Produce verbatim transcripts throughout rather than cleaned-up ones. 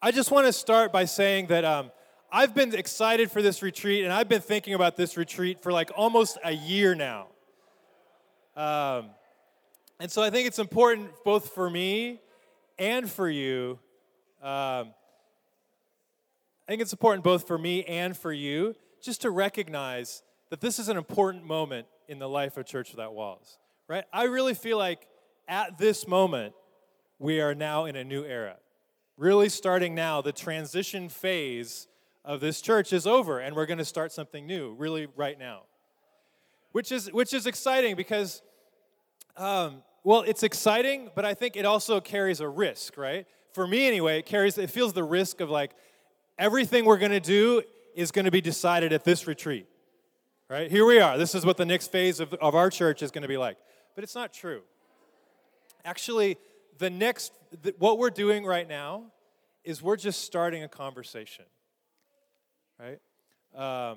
I just want to start by saying that um, I've been excited for this retreat, and I've been thinking about this retreat for like almost a year now. Um, and so I think it's important both for me and for you. Um, I think it's important both for me and for you just to recognize that this is an important moment in the life of Church Without Walls, right? I really feel like at this moment, we are now in a new era. Really starting now, the transition phase of this church is over, and we're going to start something new, really right now. Which is which is exciting because, um, well, it's exciting, but I think it also carries a risk, right? For me anyway, it carries, it feels the risk of like, everything we're going to do is going to be decided at this retreat, right? Here we are. This is what the next phase of, of our church is going to be like. But it's not true. Actually, the next, the, what we're doing right now is we're just starting a conversation, right? Um,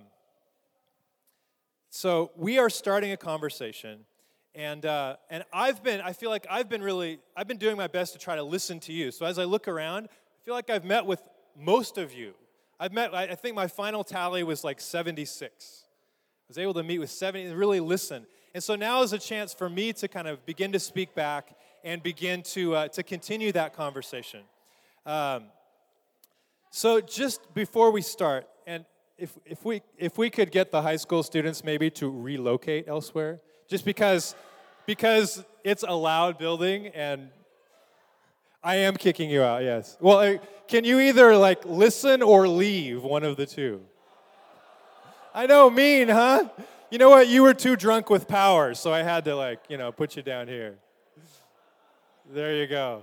so we are starting a conversation, and uh, and I've been, I feel like I've been really, I've been doing my best to try to listen to you. So as I look around, I feel like I've met with most of you. I've met, I think my final tally was like seventy-six. I was able to meet with seventy and really listen. And so now is a chance for me to kind of begin to speak back and begin to uh, to continue that conversation. Um, so just before we start, and if if we if we could get the high school students maybe to relocate elsewhere, just because because it's a loud building and I am kicking you out, yes. Well, uh, can you either, like, listen or leave, one of the two? I know, mean, huh? You know what? You were too drunk with power, so I had to, like, you know, put you down here. There you go.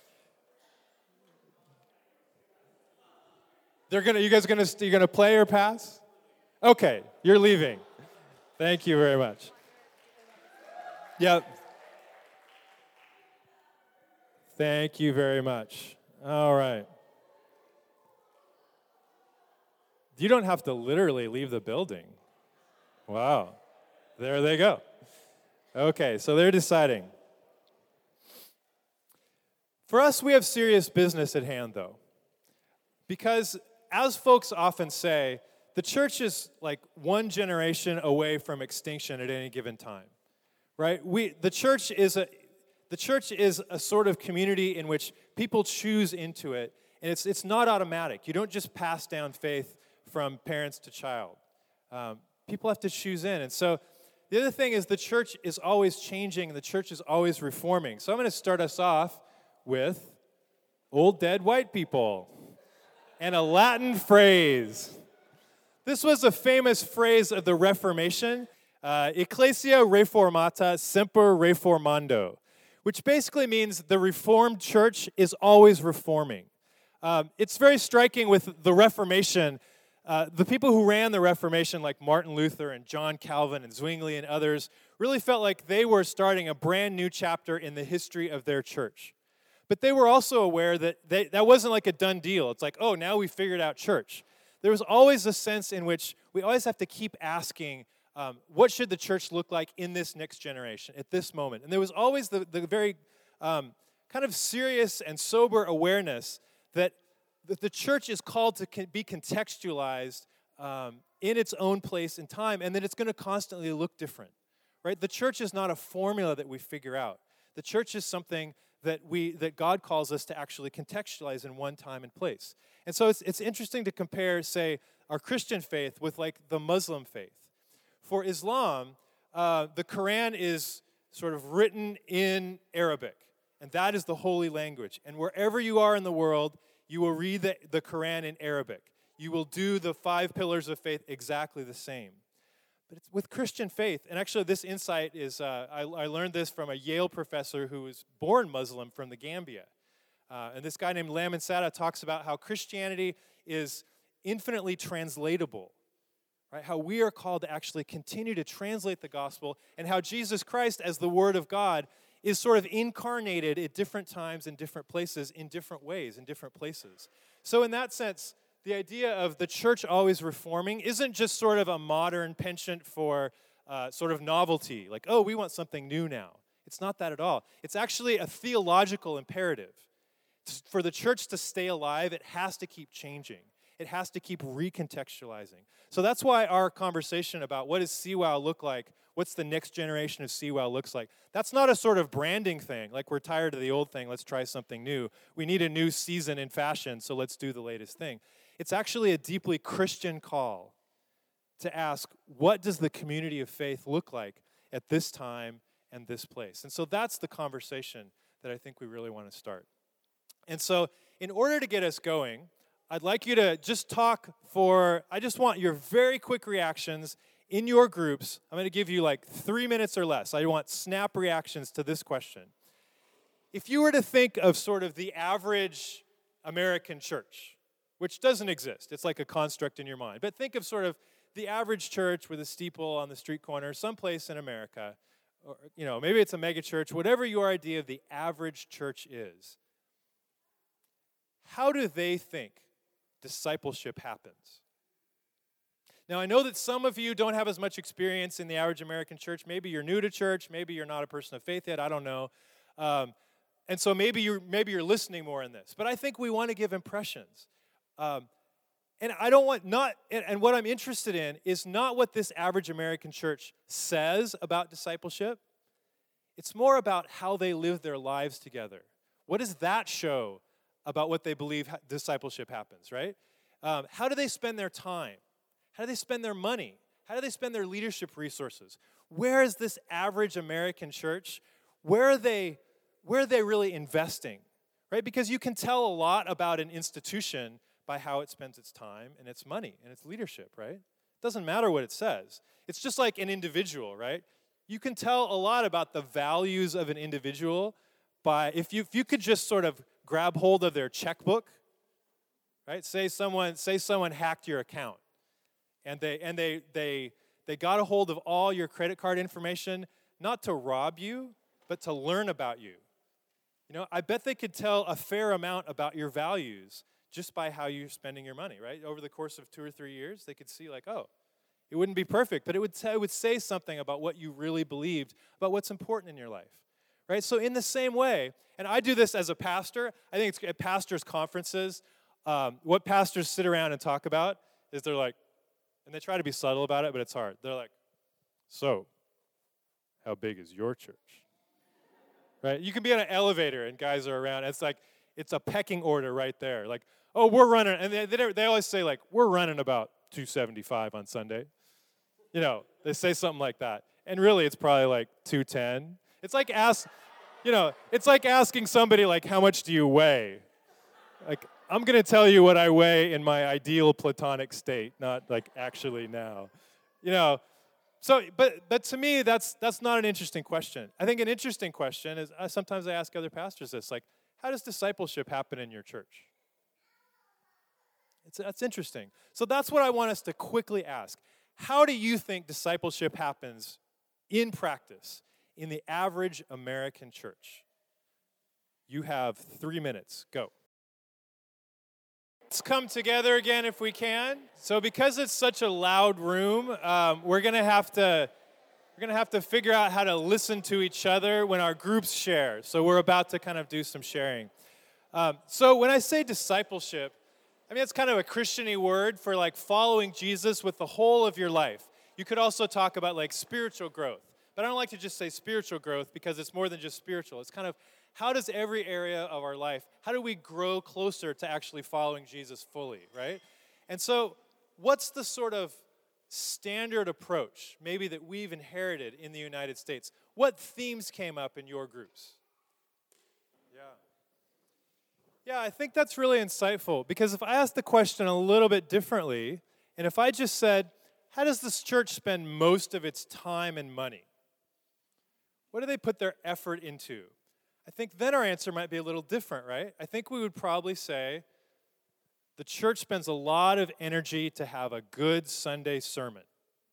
They're gonna. You guys gonna? You gonna play or pass? Okay, you're leaving. Thank you very much. Yep. Thank you very much. All right. You don't have to literally leave the building. Wow. There they go. Okay, so they're deciding. For us, we have serious business at hand, though. Because, as folks often say, the church is like one generation away from extinction at any given time. Right? We, the church is a... The church is a sort of community in which people choose into it, and it's it's not automatic. You don't just pass down faith from parents to child. Um, people have to choose in. And so the other thing is the church is always changing, and the church is always reforming. So I'm going to start us off with old dead white people and a Latin phrase. This was a famous phrase of the Reformation, uh, Ecclesia Reformata Semper Reformando, which basically means the Reformed church is always reforming. Um, it's very striking with the Reformation. Uh, the people who ran the Reformation, like Martin Luther and John Calvin and Zwingli and others, really felt like they were starting a brand new chapter in the history of their church. But they were also aware that they, that wasn't like a done deal. It's like, oh, now we figured out church. There was always a sense in which we always have to keep asking, Um, what should the church look like in this next generation, at this moment? And there was always the, the very um, kind of serious and sober awareness that, that the church is called to con- be contextualized um, in its own place and time, and that it's going to constantly look different, right? The church is not a formula that we figure out. The church is something that we that God calls us to actually contextualize in one time and place. And so it's it's interesting to compare, say, our Christian faith with like the Muslim faith. For Islam, uh, the Quran is sort of written in Arabic, and that is the holy language. And wherever you are in the world, you will read the, the Quran in Arabic. You will do the five pillars of faith exactly the same. But it's with Christian faith, and actually this insight is, uh, I, I learned this from a Yale professor who was born Muslim from the Gambia. Uh, and this guy named Lamin Sada talks about how Christianity is infinitely translatable. Right, how we are called to actually continue to translate the gospel, and how Jesus Christ, as the Word of God, is sort of incarnated at different times in different places, in different ways, in different places. So in that sense, the idea of the church always reforming isn't just sort of a modern penchant for uh, sort of novelty, like, oh, we want something new now. It's not that at all. It's actually a theological imperative for the church to stay alive, it has to keep changing. It has to keep recontextualizing. So that's why our conversation about what does C WOW look like, what's the next generation of C WOW looks like, that's not a sort of branding thing, like we're tired of the old thing, let's try something new. We need a new season in fashion, so let's do the latest thing. It's actually a deeply Christian call to ask, what does the community of faith look like at this time and this place? And so that's the conversation that I think we really want to start. And so in order to get us going, I'd like you to just talk for, I just want your very quick reactions in your groups. I'm going to give you like three minutes or less. I want snap reactions to this question. If you were to think of sort of the average American church, which doesn't exist, it's like a construct in your mind, but think of sort of the average church with a steeple on the street corner, someplace in America, or, you know, maybe it's a mega church, whatever your idea of the average church is. How do they think discipleship happens? Now, I know that some of you don't have as much experience in the average American church. Maybe you're new to church. Maybe you're not a person of faith yet. I don't know. Um, and so maybe you're, maybe you're listening more in this. But I think we want to give impressions. Um, and I don't want, not, and, and what I'm interested in is not what this average American church says about discipleship. It's more about how they live their lives together. What does that show about what they believe ha- discipleship happens, right? Um, how do they spend their time? How do they spend their money? How do they spend their leadership resources? Where is this average American church? Where are they, where are they really investing, right? Because you can tell a lot about an institution by how it spends its time and its money and its leadership, right? It doesn't matter what it says. It's just like an individual, right? You can tell a lot about the values of an individual by, if you, if you could just sort of grab hold of their checkbook, right? Say someone, say someone hacked your account. And they and they they they got a hold of all your credit card information, not to rob you, but to learn about you. You know, I bet they could tell a fair amount about your values just by how you're spending your money, right? Over the course of two or three years, they could see like, oh, it wouldn't be perfect, but it would, t- it would say something about what you really believed, about what's important in your life, right? So in the same way, and I do this as a pastor, I think it's at pastors' conferences, um, what pastors sit around and talk about is they're like, and they try to be subtle about it, but it's hard. They're like, so, how big is your church? Right? You can be on an elevator and guys are around. It's like, it's a pecking order right there. Like, oh, we're running, and they, they, they always say like, we're running about two seventy-five on Sunday. You know, they say something like that. And really, it's probably like two ten. It's like ask, you know, it's like asking somebody like, how much do you weigh? Like, I'm going to tell you what I weigh in my ideal platonic state, not like actually now. You know, so, but but to me, that's that's not an interesting question. I think an interesting question is, uh, sometimes I ask other pastors this, like, how does discipleship happen in your church? It's, that's interesting. So that's what I want us to quickly ask. How do you think discipleship happens in practice in the average American church? You have three minutes. Go. Let's come together again if we can. So because it's such a loud room, um, we're gonna have to we're gonna have to figure out how to listen to each other when our groups share. So we're about to kind of do some sharing. Um, so when I say discipleship, I mean it's kind of a Christian-y word for like following Jesus with the whole of your life. You could also talk about like spiritual growth, but I don't like to just say spiritual growth because it's more than just spiritual. It's kind of how does every area of our life, how do we grow closer to actually following Jesus fully, right? And so what's the sort of standard approach maybe that we've inherited in the United States? What themes came up in your groups? Yeah. Yeah, I think that's really insightful because if I asked the question a little bit differently, and if I just said, how does this church spend most of its time and money? What do they put their effort into? I think then our answer might be a little different, right? I think we would probably say the church spends a lot of energy to have a good Sunday sermon.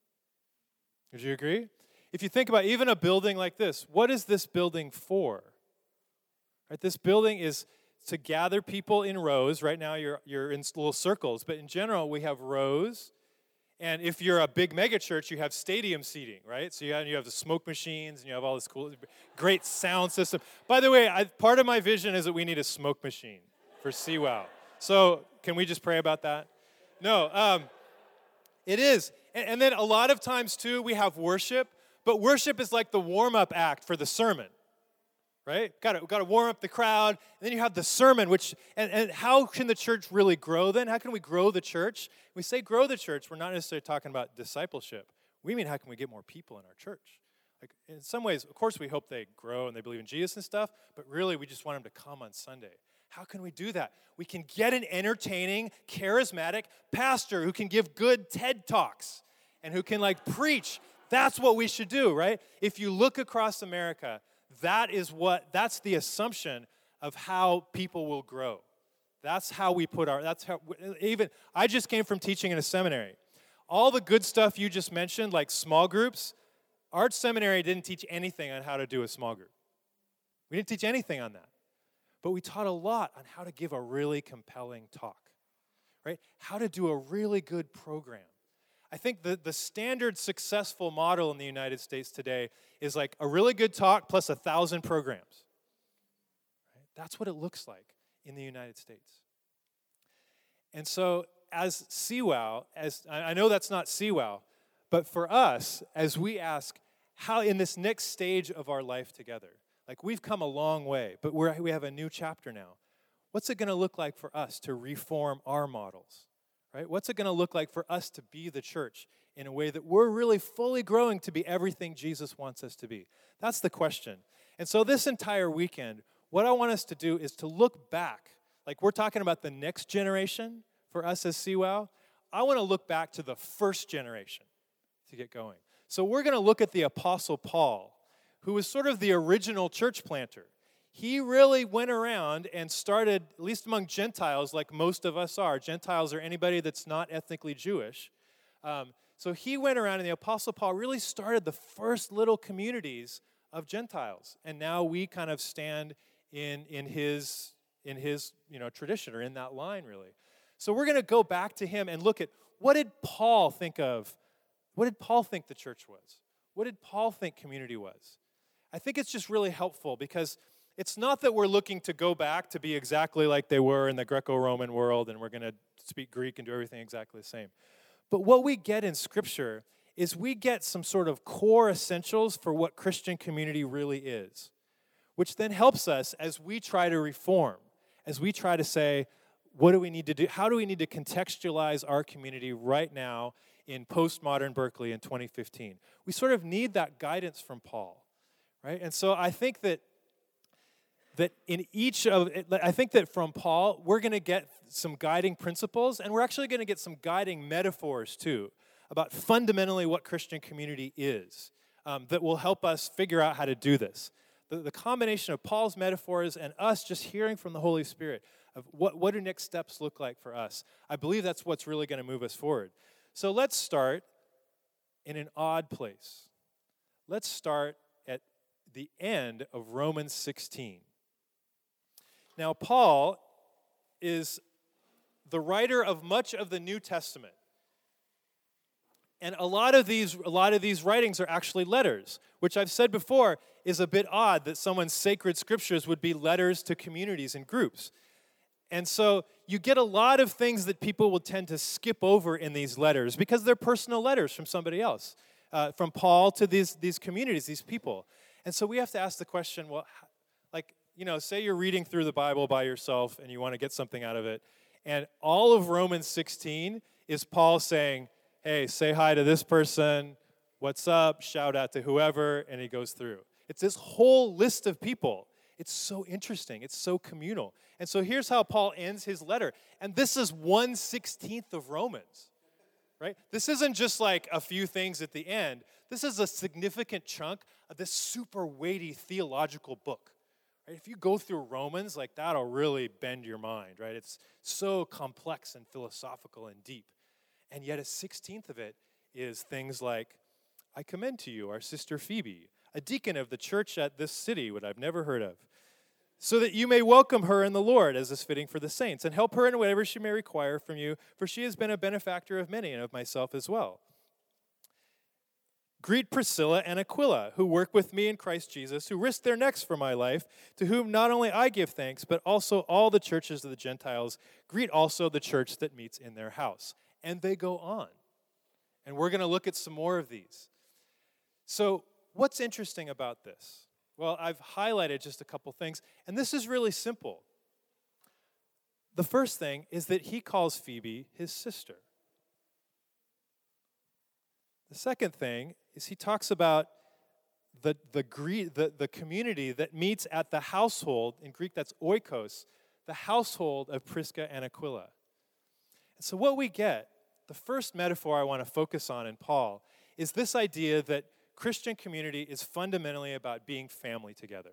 Would you agree? If you think about even a building like this, what is this building for? Right, this building is to gather people in rows. Right now you're, you're in little circles, but in general we have rows, And if you're a big mega church, you have stadium seating, right? So you have, you have the smoke machines, and you have all this cool, great sound system. By the way, I, part of my vision is that we need a smoke machine for SeaWow. So can we just pray about that? No, um, it is. And, and then a lot of times, too, we have worship. But worship is like the warm-up act for the sermon, right? Got to got to warm up the crowd. And then you have the sermon, which, and, and how can the church really grow then? How can we grow the church? When we say grow the church, we're not necessarily talking about discipleship. We mean how can we get more people in our church? Like in some ways, of course, we hope they grow and they believe in Jesus and stuff, but really we just want them to come on Sunday. How can we do that? We can get an entertaining, charismatic pastor who can give good TED Talks and who can like preach. That's what we should do, right? If you look across America, that is what, that's the assumption of how people will grow. That's how we put our, that's how, even, I just came from teaching in a seminary. All the good stuff you just mentioned, like small groups, our seminary didn't teach anything on how to do a small group. We didn't teach anything on that. But we taught a lot on how to give a really compelling talk, right? How to do a really good program. I think the, the standard successful model in the United States today is like a really good talk plus a thousand programs. Right? That's what it looks like in the United States. And so as SeaWow, as I know that's not SeaWow, but for us, as we ask how in this next stage of our life together, like we've come a long way, but we're, we have a new chapter now. What's it going to look like for us to reform our models? Right? What's it going to look like for us to be the church in a way that we're really fully growing to be everything Jesus wants us to be? That's the question. And so this entire weekend, what I want us to do is to look back. Like we're talking about the next generation for us as SeaWow. I want to look back to the first generation to get going. So we're going to look at the Apostle Paul, who was sort of the original church planter. He really went around and started, at least among Gentiles, like most of us are. Gentiles are anybody that's not ethnically Jewish. Um, so he went around, and the Apostle Paul really started the first little communities of Gentiles. And now we kind of stand in, in his, in his you know, tradition, or in that line, really. So we're going to go back to him and look at, what did Paul think of, what did Paul think the church was? What did Paul think community was? I think it's just really helpful because it's not that we're looking to go back to be exactly like they were in the Greco-Roman world and we're going to speak Greek and do everything exactly the same. But what we get in Scripture is we get some sort of core essentials for what Christian community really is, which then helps us as we try to reform, as we try to say, what do we need to do? How do we need to contextualize our community right now in postmodern Berkeley in twenty fifteen? We sort of need that guidance from Paul, right? And so I think that that in each of, I think that from Paul, we're going to get some guiding principles, and we're actually going to get some guiding metaphors, too, about fundamentally what Christian community is, um, that will help us figure out how to do this. The, the combination of Paul's metaphors and us just hearing from the Holy Spirit of what, what do next steps look like for us, I believe that's what's really going to move us forward. So let's start in an odd place. Let's start at the end of Romans sixteen. Now, Paul is the writer of much of the New Testament. And a lot of these a lot of these writings are actually letters, which I've said before is a bit odd that someone's sacred scriptures would be letters to communities and groups. And so you get a lot of things that people will tend to skip over in these letters because they're personal letters from somebody else, uh, from Paul to these, these communities, these people. And so we have to ask the question, well, like, you know, say you're reading through the Bible by yourself and you want to get something out of it, and all of Romans sixteen is Paul saying, hey, say hi to this person, what's up, shout out to whoever, and he goes through. It's this whole list of people. It's so interesting. It's so communal. And so here's how Paul ends his letter. And this is one sixteenth of Romans, right? This isn't just like a few things at the end. This is a significant chunk of this super weighty theological book. If you go through Romans, like that'll really bend your mind, right? It's so complex and philosophical and deep. And yet a sixteenth of it is things like, I commend to you our sister Phoebe, a deacon of the church at this city, what I've never heard of. so that you may welcome her in the Lord, as is fitting for the saints, and help her in whatever she may require from you, for she has been a benefactor of many and of myself as well. Greet Priscilla and Aquila, who work with me in Christ Jesus, who risked their necks for my life, to whom not only I give thanks, but also all the churches of the Gentiles. Greet also the church that meets in their house. And they go on. And we're going to look at some more of these. So what's interesting about this? Well, I've highlighted just a couple things, and this is really simple. The first thing is that he calls Phoebe his sister. The second thing is he talks about the, the, the, the community that meets at the household, in Greek that's oikos, the household of Prisca and Aquila. And so what we get, the first metaphor I want to focus on in Paul, is this idea that Christian community is fundamentally about being family together.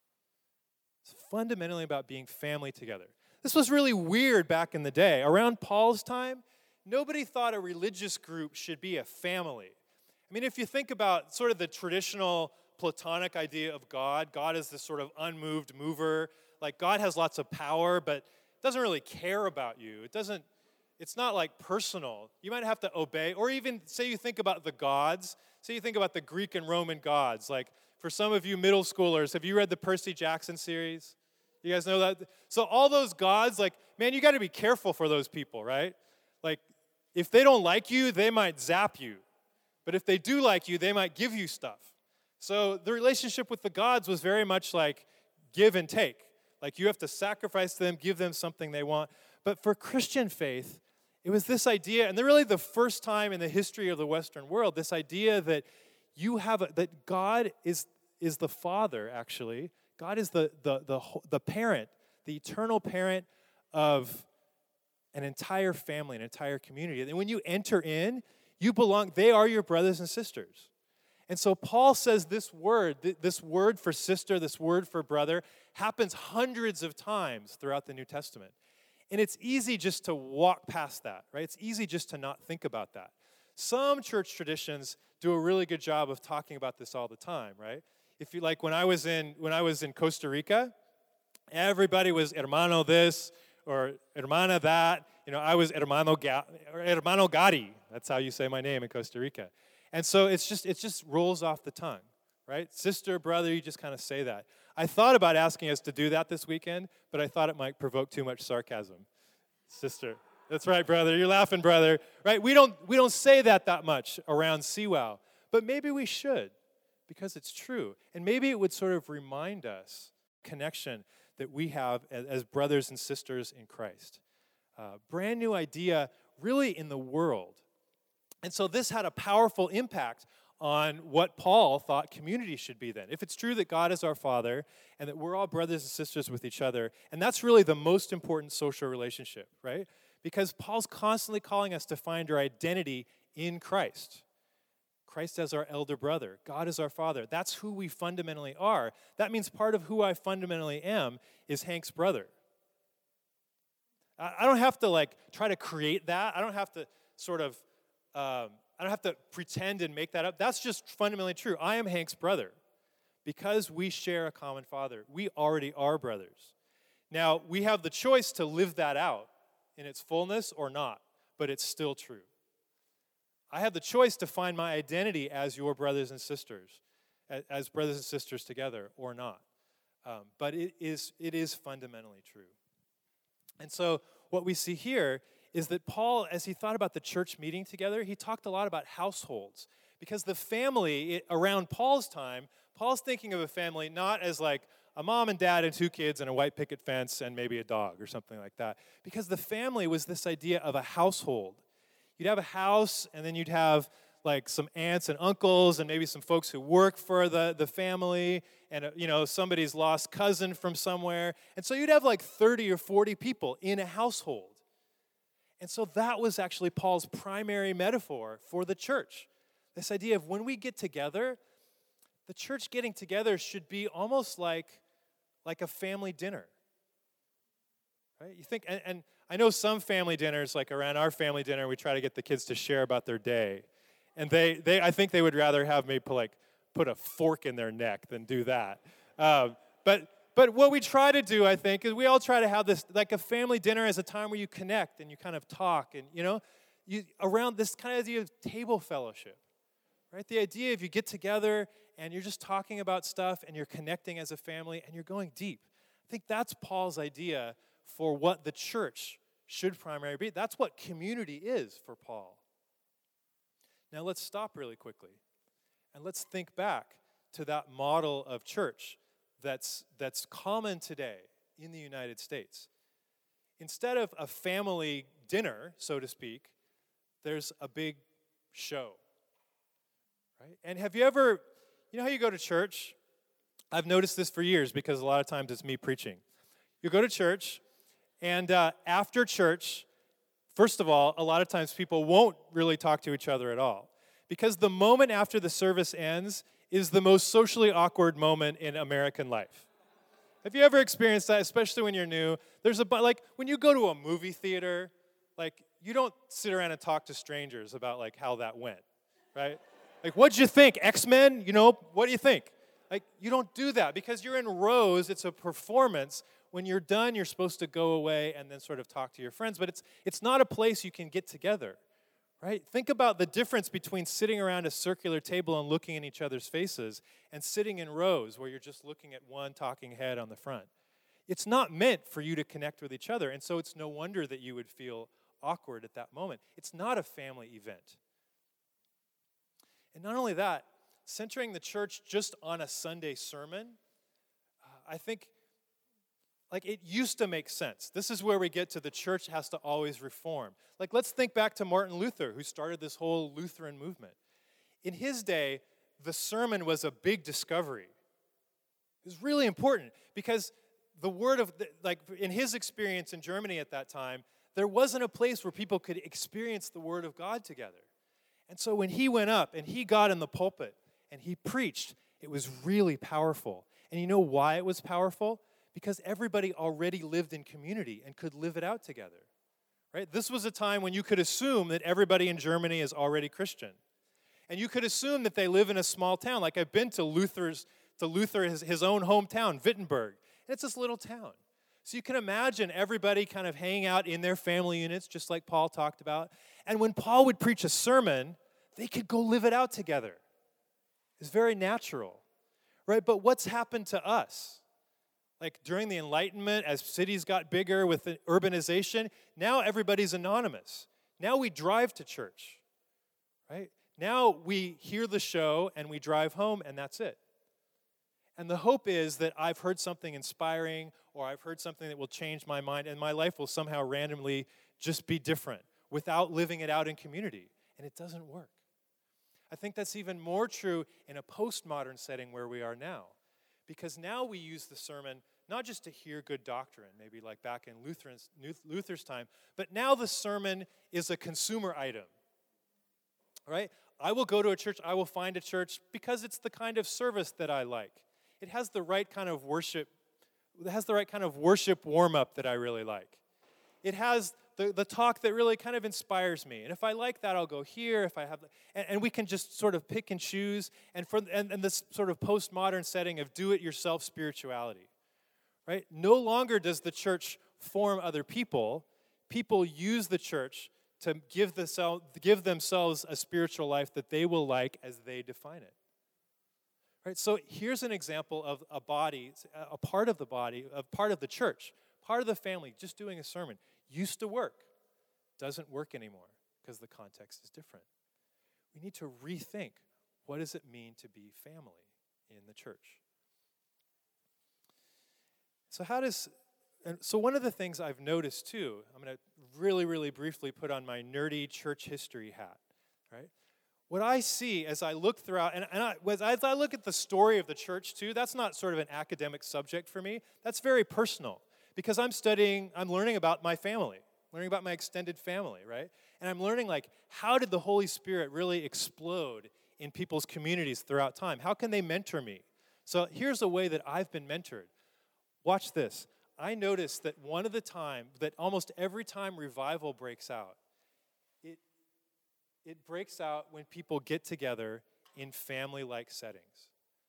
It's fundamentally about being family together. This was really weird back in the day. Around Paul's time, nobody thought a religious group should be a family. I mean, if you think about sort of the traditional Platonic idea of God, God is this sort of unmoved mover. Like, God has lots of power, but doesn't really care about you. It doesn't, it's not like personal. You might have to obey, or even say you think about the gods. Say you think about the Greek and Roman gods. Like, for some of you middle schoolers, have you read the Percy Jackson series? You guys know that? So all those gods, like, man, you got to be careful for those people, right? Like, if they don't like you, they might zap you. But if they do like you, they might give you stuff. So the relationship with the gods was very much like give and take. Like, you have to sacrifice to them, give them something they want. But for Christian faith, it was this idea, and they're really the first time in the history of the Western world, this idea that you have, a, that God is, is the Father, actually. God is the, the, the, the parent, the eternal parent of an entire family, an entire community. And when you enter in, you belong, they are your brothers and sisters. And so Paul says this word, this word for sister, this word for brother, happens hundreds of times throughout the New Testament. And it's easy just to walk past that, right? It's easy just to not think about that. Some church traditions do a really good job of talking about this all the time, right? If you like, when I was in when I was in Costa Rica, everybody was hermano this or hermana that. You know, I was hermano Ga- or hermano Gatti. That's how you say my name in Costa Rica. And so it's just it just rolls off the tongue, right? Sister, brother, you just kind of say that. I thought about asking us to do that this weekend, but I thought it might provoke too much sarcasm. Sister. That's right, brother. You're laughing, brother. Right? We don't we don't say that that much around C WOW, but maybe we should, because it's true. And maybe it would sort of remind us connection that we have as, as brothers and sisters in Christ. Uh, brand new idea really in the world. And so this had a powerful impact on what Paul thought community should be then. If it's true that God is our Father and that we're all brothers and sisters with each other, and that's really the most important social relationship, right? Because Paul's constantly calling us to find our identity in Christ. Christ as our elder brother. God is our Father. That's who we fundamentally are. That means part of who I fundamentally am is Hank's brother. I don't have to like try to create that. I don't have to sort of um, I don't have to pretend and make that up. That's just fundamentally true. I am Hank's brother. Because we share a common Father, we already are brothers. Now, we have the choice to live that out in its fullness or not, but it's still true. I have the choice to find my identity as your brothers and sisters, as brothers and sisters together or not. Um, but it is it is fundamentally true. And so what we see here is that Paul, as he thought about the church meeting together, he talked a lot about households. Because the family it, around Paul's time, Paul's thinking of a family not as like a mom and dad and two kids and a white picket fence and maybe a dog or something like that. Because the family was this idea of a household. You'd have a house, and then you'd have like some aunts and uncles and maybe some folks who work for the, the family, and you know, somebody's lost cousin from somewhere. And so you'd have like thirty or forty people in a household. And so that was actually Paul's primary metaphor for the church. This idea of when we get together, the church getting together should be almost like, like a family dinner. Right? You think, and, and I know some family dinners, like around our family dinner, we try to get the kids to share about their day. And they, they I think they would rather have me put, like, put a fork in their neck than do that. Um, but But what we try to do, I think, is we all try to have this, like a family dinner as a time where you connect and you kind of talk and, you know, you around this kind of idea of table fellowship, right? The idea of you get together and you're just talking about stuff and you're connecting as a family and you're going deep. I think that's Paul's idea for what the church should primarily be. That's what community is for Paul. Now let's stop really quickly and let's think back to that model of church that's that's common today in the United States. Instead of a family dinner, so to speak, there's a big show, right? And have you ever, you know how you go to church? I've noticed this for years because a lot of times it's me preaching. You go to church, and uh, after church, first of all, a lot of times people won't really talk to each other at all because the moment after the service ends is the most socially awkward moment in American life. Have you ever experienced that, especially when you're new? There's a, like, when you go to a movie theater, like, you don't sit around and talk to strangers about, like, how that went, right? Like, what'd you think, X-Men? You know, what do you think? Like, you don't do that because you're in rows. It's a performance. When you're done, you're supposed to go away and then sort of talk to your friends, but it's it's not a place you can get together. Right? Think about the difference between sitting around a circular table and looking in each other's faces and sitting in rows where you're just looking at one talking head on the front. It's not meant for you to connect with each other, and so it's no wonder that you would feel awkward at that moment. It's not a family event. And not only that, centering the church just on a Sunday sermon, uh, I think Like, it used to make sense. This is where we get to the church has to always reform. Like, let's think back to Martin Luther, who started this whole Lutheran movement. In his day, the sermon was a big discovery. It was really important because the word of, the, like, in his experience in Germany at that time, there wasn't a place where people could experience the word of God together. And so when he went up and he got in the pulpit and he preached, it was really powerful. And you know why it was powerful? Because everybody already lived in community and could live it out together, right? This was a time when you could assume that everybody in Germany is already Christian. And you could assume that they live in a small town. Like, I've been to Luther's, to Luther, his, his own hometown, Wittenberg. And it's this little town. So you can imagine everybody kind of hanging out in their family units, just like Paul talked about. And when Paul would preach a sermon, they could go live it out together. It's very natural, right? But what's happened to us? Like, during the Enlightenment, as cities got bigger with the urbanization, now everybody's anonymous. Now we drive to church, right? Now we hear the show and we drive home and that's it. And the hope is that I've heard something inspiring or I've heard something that will change my mind and my life will somehow randomly just be different without living it out in community. And it doesn't work. I think that's even more true in a postmodern setting where we are now. Because now we use the sermon not just to hear good doctrine, maybe like back in Luther's, Luther's time, but now the sermon is a consumer item, right? I will go to a church, I will find a church because it's the kind of service that I like. It has the right kind of worship, it has the right kind of worship warm-up that I really like. It has the, the talk that really kind of inspires me. And if I like that, I'll go here. If I have, and, and we can just sort of pick and choose. And for and, and this sort of postmodern setting of do-it-yourself spirituality, right? No longer does the church form other people. People use the church to give the give themselves a spiritual life that they will like as they define it. Right? So here's an example of a body, a part of the body, a part of the church, part of the family, just doing a sermon. Used to work, doesn't work anymore because the context is different. We need to rethink, what does it mean to be family in the church? So how does, and so one of the things I've noticed too, I'm going to really, really briefly put on my nerdy church history hat, right? What I see as I look throughout, and, and I, as I look at the story of the church too, that's not sort of an academic subject for me. That's very personal. Because I'm studying, I'm learning about my family, learning about my extended family, right? And I'm learning, like, how did the Holy Spirit really explode in people's communities throughout time? How can they mentor me? So here's a way that I've been mentored. Watch this. I noticed that one of the time, that almost every time revival breaks out, it, it breaks out when people get together in family-like settings.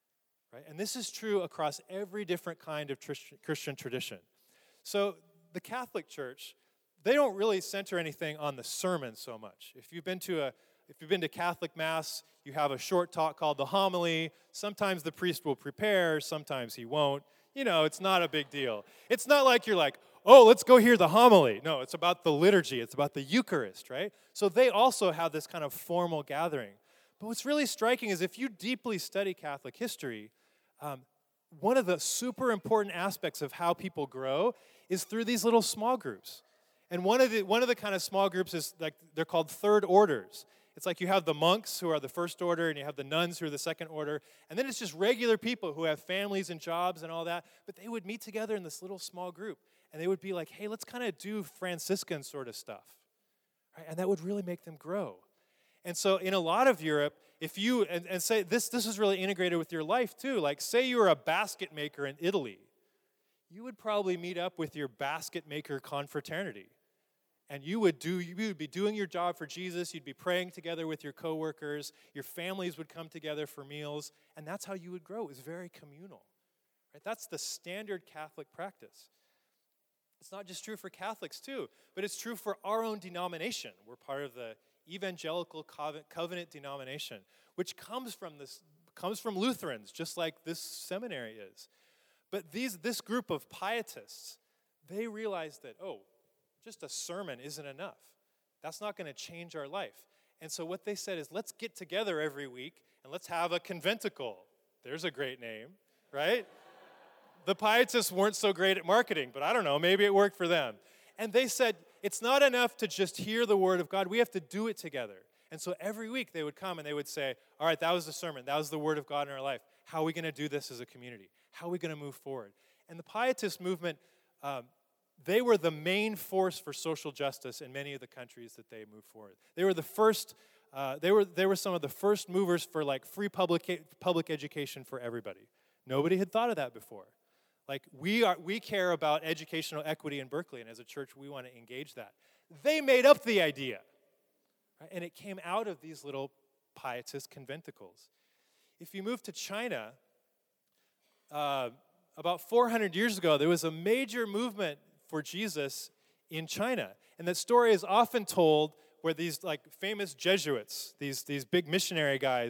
right? And this is true across every different kind of tris- Christian tradition. So the Catholic Church, they don't really center anything on the sermon so much. If you've been to a if you've been to Catholic Mass, you have a short talk called the homily. Sometimes the priest will prepare, sometimes he won't. You know, it's not a big deal. It's not like you're like, oh, let's go hear the homily. No, it's about the liturgy. It's about the Eucharist, right? So they also have this kind of formal gathering. But what's really striking is if you deeply study Catholic history, um, one of the super important aspects of how people grow is through these little small groups. And one of the one of the kind of small groups is like they're called third orders. It's like you have the monks who are the first order, and you have the nuns who are the second order, and then it's just regular people who have families and jobs and all that, but they would meet together in this little small group, and they would be like, hey, let's kind of do Franciscan sort of stuff, right? And that would really make them grow. And so in a lot of Europe, if you, and, and say, this, this is really integrated with your life too, like say you were a basket maker in Italy, you would probably meet up with your basket maker confraternity. And you would do you would be doing your job for Jesus, you'd be praying together with your coworkers, your families would come together for meals, and that's how you would grow. It was very communal. Right? That's the standard Catholic practice. It's not just true for Catholics too, but it's true for our own denomination. We're part of the Evangelical Covenant denomination, which comes from this comes from Lutherans, just like this seminary is. But these this group of pietists, they realized that, oh, just a sermon isn't enough. That's not going to change our life. And so what they said is, let's get together every week and let's have a conventicle. There's a great name, right? The pietists weren't so great at marketing, but I don't know, maybe it worked for them. And they said, it's not enough to just hear the word of God. We have to do it together. And so every week they would come and they would say, all right, that was the sermon. That was the word of God in our life. How are we going to do this as a community? How are we going to move forward? And the pietist movement, um, they were the main force for social justice in many of the countries that they moved forward. They were the first, uh, they were they were some of the first movers for like free public public education for everybody. Nobody had thought of that before. Like we are we care about educational equity in Berkeley, and as a church we want to engage that. They made up the idea, right? And it came out of these little pietist conventicles. If you move to China, uh, about four hundred years ago, there was a major movement for Jesus in China. And that story is often told where these like famous Jesuits, these, these big missionary guys,